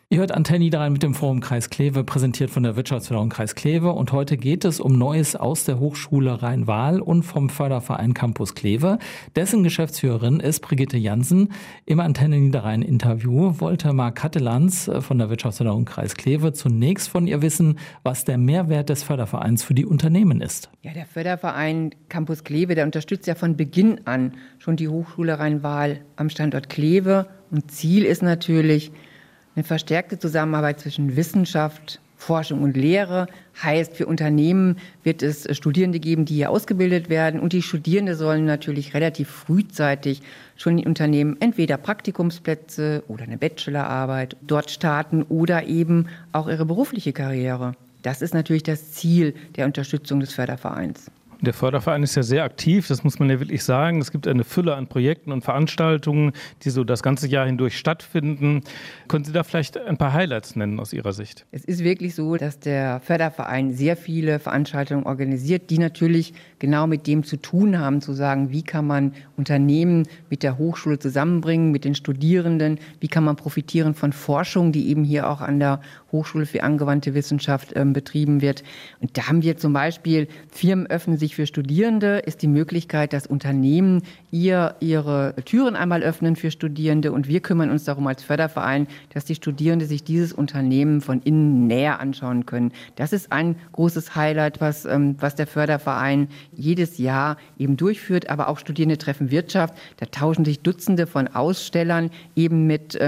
Ihr hört Antenne Niederrhein mit dem Forum Kreis Kleve, präsentiert von der Wirtschaftsförderung Kreis Kleve. Und heute geht es um Neues aus der Hochschule Rhein-Waal und vom Förderverein Campus Kleve. Dessen Geschäftsführerin ist Brigitte Jansen. Im Antenne Niederrhein-Interview wollte Marc Kattelanz von der Wirtschaftsförderung Kreis Kleve zunächst von ihr wissen, was der Mehrwert des Fördervereins für die Unternehmen ist. Ja, der Förderverein Campus Kleve, der unterstützt ja von Beginn an schon die Hochschule Rhein-Waal am Standort Kleve. Und Ziel ist natürlich eine verstärkte Zusammenarbeit zwischen Wissenschaft, Forschung und Lehre. Heißt, für Unternehmen wird es Studierende geben, die hier ausgebildet werden. Und die Studierenden sollen natürlich relativ frühzeitig schon in Unternehmen entweder Praktikumsplätze oder eine Bachelorarbeit dort starten oder eben auch ihre berufliche Karriere. Das ist natürlich das Ziel der Unterstützung des Fördervereins. Der Förderverein ist ja sehr aktiv, das muss man ja wirklich sagen. Es gibt eine Fülle an Projekten und Veranstaltungen, die so das ganze Jahr hindurch stattfinden. Können Sie da vielleicht ein paar Highlights nennen aus Ihrer Sicht? Es ist wirklich so, dass der Förderverein sehr viele Veranstaltungen organisiert, die natürlich genau mit dem zu tun haben, zu sagen, wie kann man Unternehmen mit der Hochschule zusammenbringen, mit den Studierenden, wie kann man profitieren von Forschung, die eben hier auch an der Hochschule für angewandte Wissenschaft betrieben wird. Und da haben wir zum Beispiel, Firmen öffnen sich für Studierende, ist die Möglichkeit, dass Unternehmen ihre Türen einmal öffnen für Studierende und wir kümmern uns darum als Förderverein, dass die Studierende sich dieses Unternehmen von innen näher anschauen können. Das ist ein großes Highlight, was der Förderverein jedes Jahr eben durchführt, aber auch Studierende treffen Wirtschaft. Da tauschen sich Dutzende von Ausstellern eben mit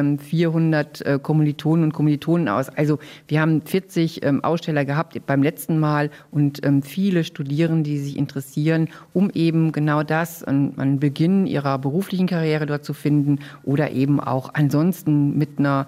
400 Kommilitonen und Kommilitonen aus. Also wir haben 40 Aussteller gehabt beim letzten Mal und viele Studierende, die sich interessieren, um eben genau das an Beginn ihrer beruflichen Karriere dort zu finden oder eben auch ansonsten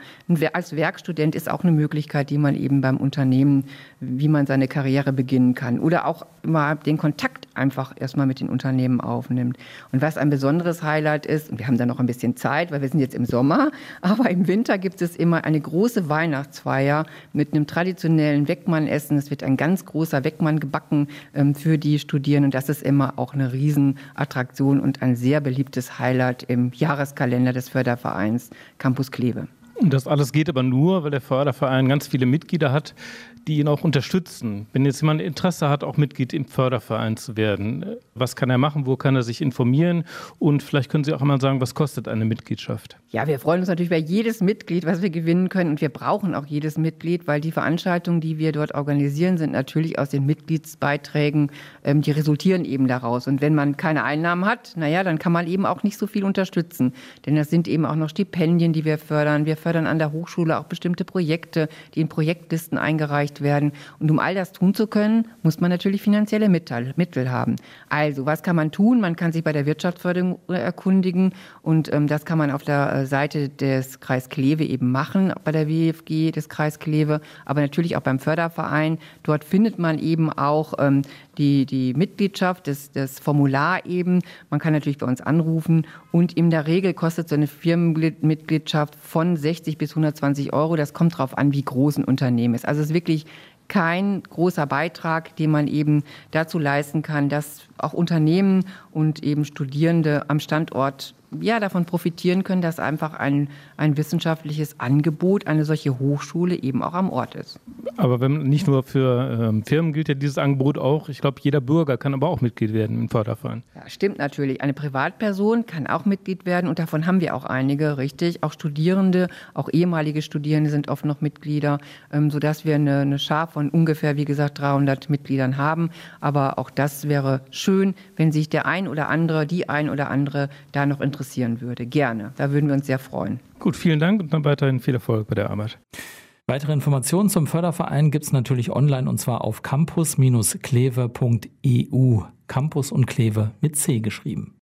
als Werkstudent ist auch eine Möglichkeit, die man eben beim Unternehmen, wie man seine Karriere beginnen kann oder auch immer den Kontakt einfach erstmal mit den Unternehmen aufnimmt. Und was ein besonderes Highlight ist, und wir haben da noch ein bisschen Zeit, weil wir sind jetzt im Sommer, aber im Winter gibt es immer eine große Weihnachtsfeier mit einem traditionellen Weckmann-Essen. Es wird ein ganz großer Weckmann gebacken für die Studierenden und das ist immer auch eine Riesenattraktion und ein sehr beliebtes Highlight im Jahreskalender des Fördervereins Campus Kleve. Und das alles geht aber nur, weil der Förderverein ganz viele Mitglieder hat, die ihn auch unterstützen. Wenn jetzt jemand Interesse hat, auch Mitglied im Förderverein zu werden, was kann er machen, wo kann er sich informieren? Und vielleicht können Sie auch einmal sagen, was kostet eine Mitgliedschaft? Ja, wir freuen uns natürlich über jedes Mitglied, was wir gewinnen können. Und wir brauchen auch jedes Mitglied, weil die Veranstaltungen, die wir dort organisieren, sind natürlich aus den Mitgliedsbeiträgen, die resultieren eben daraus. Und wenn man keine Einnahmen hat, dann kann man eben auch nicht so viel unterstützen. Denn das sind eben auch noch Stipendien, die wir fördern. Wir fördern an der Hochschule auch bestimmte Projekte, die in Projektlisten eingereicht werden. Und um all das tun zu können, muss man natürlich finanzielle Mittel haben. Also, was kann man tun? Man kann sich bei der Wirtschaftsförderung erkundigen und das kann man auf der Seite des Kreis Kleve eben machen, bei der WFG des Kreis Kleve, aber natürlich auch beim Förderverein. Dort findet man eben auch die Mitgliedschaft, das Formular eben. Man kann natürlich bei uns anrufen und in der Regel kostet so eine Firmenmitgliedschaft von 60 bis 120 Euro. Das kommt darauf an, wie groß ein Unternehmen ist. Also es ist wirklich kein großer Beitrag, den man eben dazu leisten kann, dass auch Unternehmen und eben Studierende am Standort davon profitieren können, dass einfach ein wissenschaftliches Angebot, eine solche Hochschule eben auch am Ort ist. Aber nicht nur für Firmen gilt ja dieses Angebot auch. Ich glaube, jeder Bürger kann aber auch Mitglied werden im Förderverein. Ja, stimmt natürlich. Eine Privatperson kann auch Mitglied werden und davon haben wir auch einige, richtig. Auch Studierende, auch ehemalige Studierende sind oft noch Mitglieder, sodass wir eine Schar von ungefähr, wie gesagt, 300 Mitgliedern haben. Aber auch das wäre schön, wenn sich die ein oder andere da noch interessieren würde. Gerne. Da würden wir uns sehr freuen. Gut, vielen Dank und dann weiterhin viel Erfolg bei der Arbeit. Weitere Informationen zum Förderverein gibt es natürlich online und zwar auf campus-kleve.eu. Campus und Kleve mit C geschrieben.